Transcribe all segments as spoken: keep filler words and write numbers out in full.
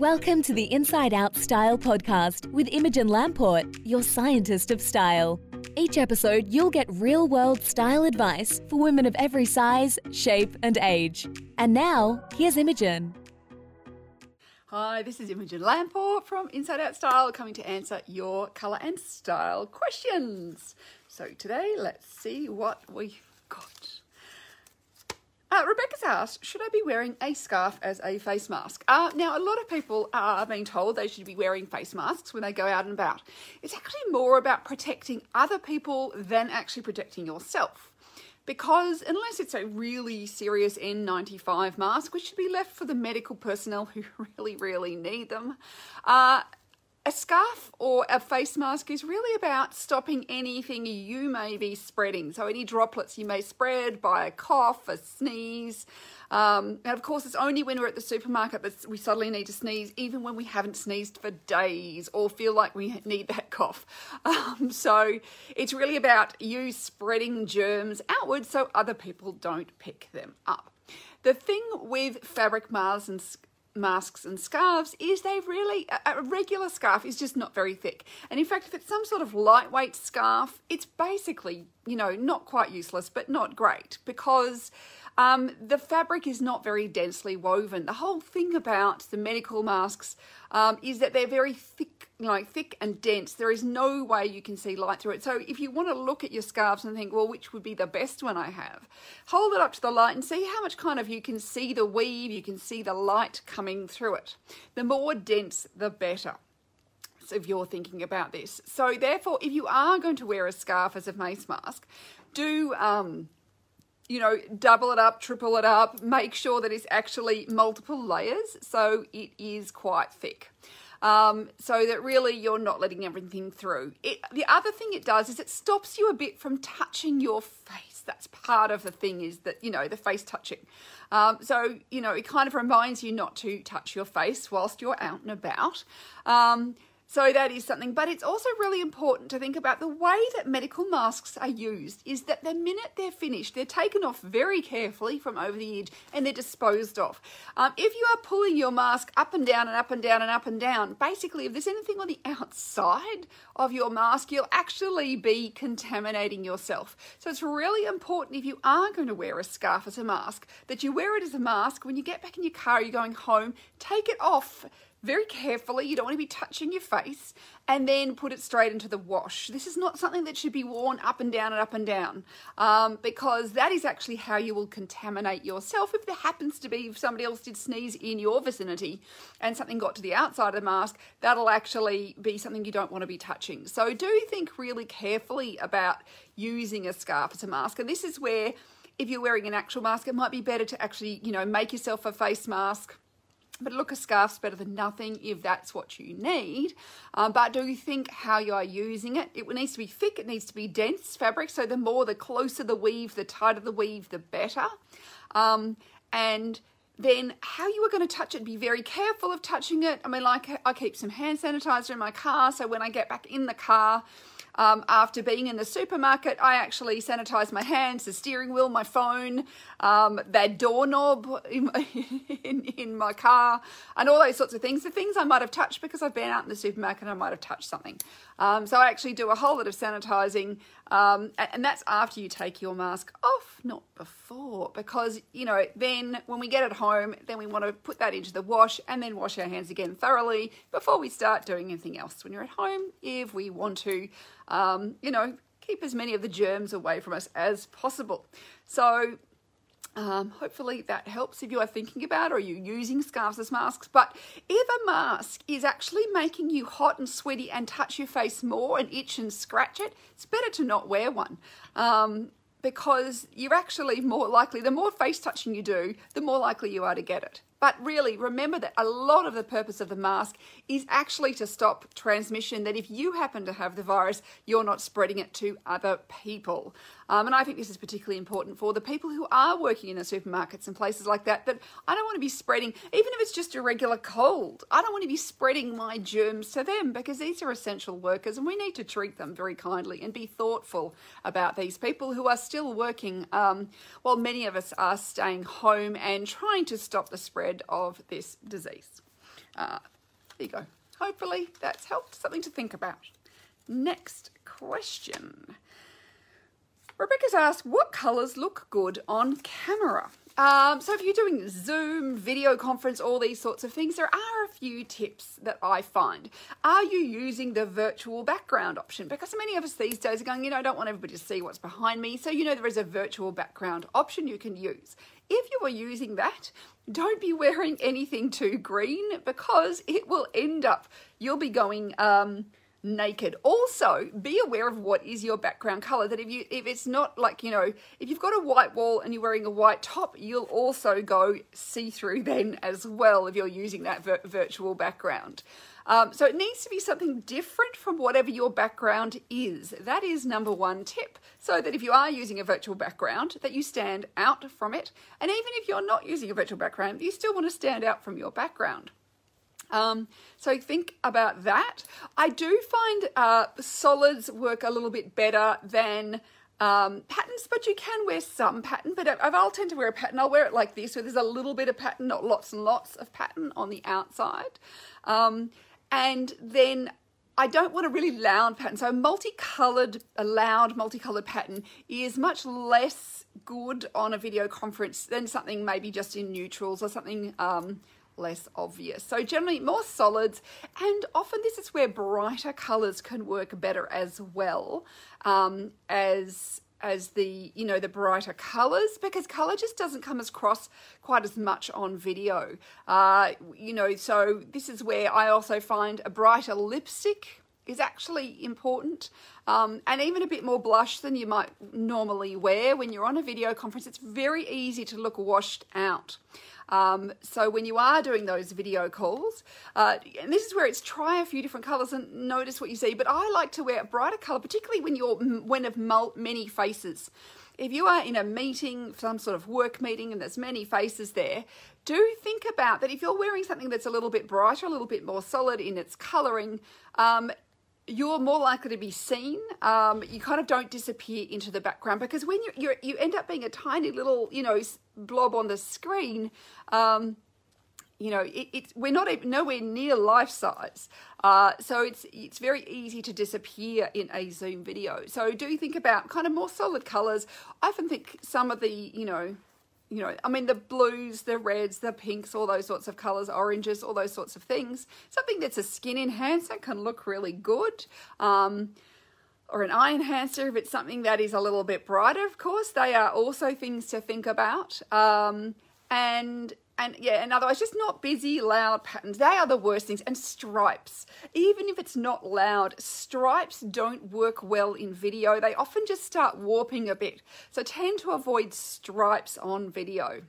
Welcome to the Inside Out Style podcast with Imogen Lamport, your scientist of style. Each episode, you'll get real-world style advice for women of every size, shape, and age. And now, here's Imogen. Hi, this is Imogen Lamport from Inside Out Style, coming to answer your colour and style questions. So today, let's see what we've got. Uh, Rebecca's asked, should I be wearing a scarf as a face mask? Uh, now, a lot of people are being told they should be wearing face masks when they go out and about. It's actually more about protecting other people than actually protecting yourself. Because unless it's a really serious N ninety-five mask, which should be left for the medical personnel who really, really need them, uh, a scarf or a face mask is really about stopping anything you may be spreading. So any droplets you may spread by a cough, a sneeze. Um, and of course, it's only when we're at the supermarket that we suddenly need to sneeze, even when we haven't sneezed for days or feel like we need that cough. Um, so it's really about you spreading germs outwards so other people don't pick them up. The thing with fabric masks and masks and scarves is they really, a regular scarf is just not very thick. And in fact, if it's some sort of lightweight scarf, it's basically, you know, not quite useless, but not great because um, the fabric is not very densely woven. The whole thing about the medical masks um, is that they're very thick, you know, thick and dense. There is no way you can see light through it. So if you want to look at your scarves and think, well, which would be the best one I have? Hold it up to the light and see how much kind of you can see the weave, you can see the light coming through it. The more dense, the better. So if you're thinking about this. So therefore, if you are going to wear a scarf as a face mask, do, um, you know, double it up, triple it up, make sure that it's actually multiple layers so it is quite thick. Um, so that really you're not letting everything through. It, the other thing it does is it stops you a bit from touching your face. That's part of the thing is that, you know, the face touching. Um, so, you know, it kind of reminds you not to touch your face whilst you're out and about. Um, So that is something, but it's also really important to think about the way that medical masks are used is that the minute they're finished, they're taken off very carefully from over the edge and they're disposed of. Um, if you are pulling your mask up and down and up and down and up and down, basically if there's anything on the outside of your mask, you'll actually be contaminating yourself. So it's really important if you are going to wear a scarf as a mask, that you wear it as a mask. When you get back in your car, you're going home, take it off very carefully. You don't want to be touching your face, and then put it straight into the wash. This is not something that should be worn up and down and up and down um, because that is actually how you will contaminate yourself. If there happens to be, if somebody else did sneeze in your vicinity and something got to the outside of the mask, that'll actually be something you don't want to be touching. So do think really carefully about using a scarf as a mask. And this is where if you're wearing an actual mask, it might be better to actually, you know, make yourself a face mask. But look, a scarf's better than nothing if that's what you need. Um, but do you think how you are using it? It needs to be thick, it needs to be dense fabric. So the more, the closer the weave, the tighter the weave, the better. Um, and then how you are going to touch it, be very careful of touching it. I mean, like I keep some hand sanitizer in my car. So when I get back in the car, Um, after being in the supermarket, I actually sanitize my hands, the steering wheel, my phone, um, that doorknob in, in, in my car, and all those sorts of things. The things I might have touched because I've been out in the supermarket and I might have touched something. Um, so I actually do a whole lot of sanitizing, um, and, and that's after you take your mask off, not before, because, you know, then when we get it home, then we want to put that into the wash and then wash our hands again thoroughly before we start doing anything else when you're at home, if we want to, um, you know, keep as many of the germs away from us as possible. So Um, hopefully that helps if you are thinking about or you're using scarves as masks. But if a mask is actually making you hot and sweaty and touch your face more and itch and scratch it, it's better to not wear one. Um, because you're actually more likely, the more face touching you do, the more likely you are to get it. But really, remember that a lot of the purpose of the mask is actually to stop transmission, that if you happen to have the virus, you're not spreading it to other people. Um, and I think this is particularly important for the people who are working in the supermarkets and places like that, that I don't want to be spreading, even if it's just a regular cold, I don't want to be spreading my germs to them, because these are essential workers and we need to treat them very kindly and be thoughtful about these people who are still working, um, while many of us are staying home and trying to stop the spread of this disease. Uh, there you go. Hopefully that's helped, something to think about. Next question. Rebecca's asked, what colours look good on camera? Um, so if you're doing Zoom, video conference, all these sorts of things, there are a few tips that I find. Are you using the virtual background option? Because many of us these days are going, you know, I don't want everybody to see what's behind me. So, you know, there is a virtual background option you can use. If you are using that, don't be wearing anything too green because it will end up, you'll be going... Um, naked. Also, be aware of what is your background color, that if you if it's not like, you know, if you've got a white wall and you're wearing a white top, you'll also go see-through then as well if you're using that vir virtual background. Um, so it needs to be something different from whatever your background is. That is number one tip, so that if you are using a virtual background, that you stand out from it. And even if you're not using a virtual background, you still want to stand out from your background. Um, so think about that. I do find uh, solids work a little bit better than um, patterns, but you can wear some pattern. But I'll tend to wear a pattern. I'll wear it like this, where there's a little bit of pattern, not lots and lots of pattern on the outside. Um, and then I don't want a really loud pattern. So a multicolored, a loud multicolored pattern is much less good on a video conference than something maybe just in neutrals or something um, less obvious. So generally more solids, and often this is where brighter colors can work better as well um, as as the, you know, the brighter colors, because color just doesn't come across quite as much on video. Uh, you know, so this is where I also find a brighter lipstick is actually important, um, and even a bit more blush than you might normally wear when you're on a video conference. It's very easy to look washed out. Um, so when you are doing those video calls, uh, and this is where it's try a few different colors and notice what you see. But I like to wear a brighter color, particularly when you're when of many faces. If you are in a meeting, some sort of work meeting, and there's many faces there, do think about that. If you're wearing something that's a little bit brighter, a little bit more solid in its coloring, um, you're more likely to be seen. Um, you kind of don't disappear into the background, because when you're, you're, you end up being a tiny little, you know, blob on the screen, um, you know, it, it's we're not even nowhere near life size. Uh, so it's it's very easy to disappear in a Zoom video. So do think about kind of more solid colors. I often think some of the, you know, You know, I mean, the blues, the reds, the pinks, all those sorts of colours, oranges, all those sorts of things. Something that's a skin enhancer can look really good. Um, or an eye enhancer if it's something that is a little bit brighter, of course. They are also things to think about. Um, and... And yeah, and otherwise just not busy, loud patterns. They are the worst things. And stripes. Even if it's not loud, stripes don't work well in video. They often just start warping a bit. So tend to avoid stripes on video.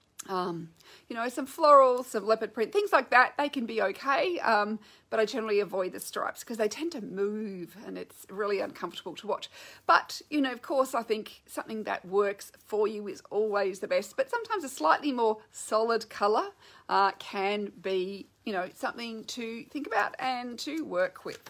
Um, you know, some florals, some leopard print, things like that, they can be okay. Um, but I generally avoid the stripes because they tend to move and it's really uncomfortable to watch. But, you know, of course, I think something that works for you is always the best. But sometimes a slightly more solid colour uh, can be, you know, something to think about and to work with.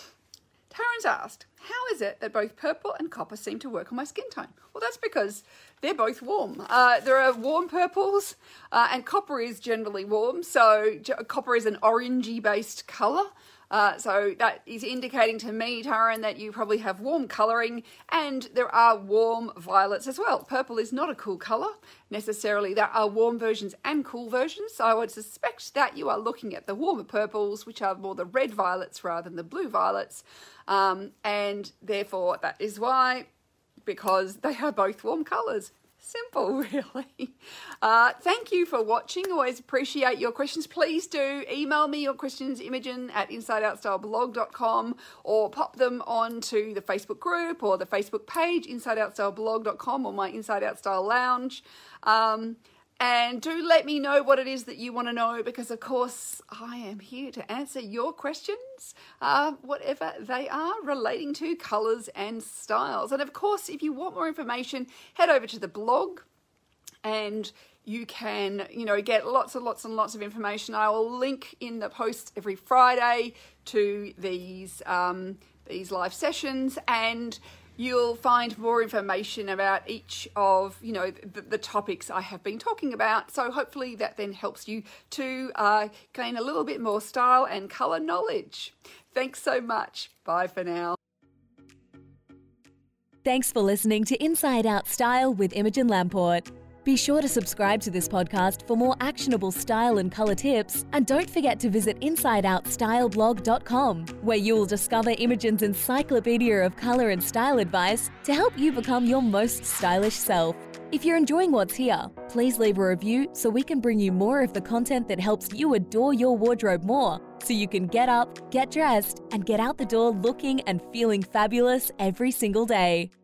Taryn's asked, how is it that both purple and copper seem to work on my skin tone? Well, that's because they're both warm. Uh, there are warm purples uh, and copper is generally warm. So copper is an orangey based colour. Uh, so that is indicating to me, Taryn, that you probably have warm colouring, and there are warm violets as well. Purple is not a cool colour necessarily. There are warm versions and cool versions. So I would suspect that you are looking at the warmer purples, which are more the red violets rather than the blue violets. Um, and therefore that is why, because they are both warm colours. Simple, really. Uh, thank you for watching. Always appreciate your questions. Please do email me your questions, Imogen at inside out style blog dot com, or pop them onto the Facebook group or the Facebook page, inside out style blog dot com, or my Inside Out Style Lounge. Um, And do let me know what it is that you want to know, because, of course, I am here to answer your questions, uh, whatever they are, relating to colours and styles. And, of course, if you want more information, head over to the blog and you can, you know, get lots and lots and lots of information. I will link in the post every Friday to these, um, these live sessions, and you'll find more information about each of, you know, the, the topics I have been talking about. So hopefully that then helps you to uh, gain a little bit more style and colour knowledge. Thanks so much. Bye for now. Thanks for listening to Inside Out Style with Imogen Lamport. Be sure to subscribe to this podcast for more actionable style and colour tips, and don't forget to visit inside out style blog dot com, where you'll discover Imogen's encyclopedia of colour and style advice to help you become your most stylish self. If you're enjoying what's here, please leave a review so we can bring you more of the content that helps you adore your wardrobe more, so you can get up, get dressed, and get out the door looking and feeling fabulous every single day.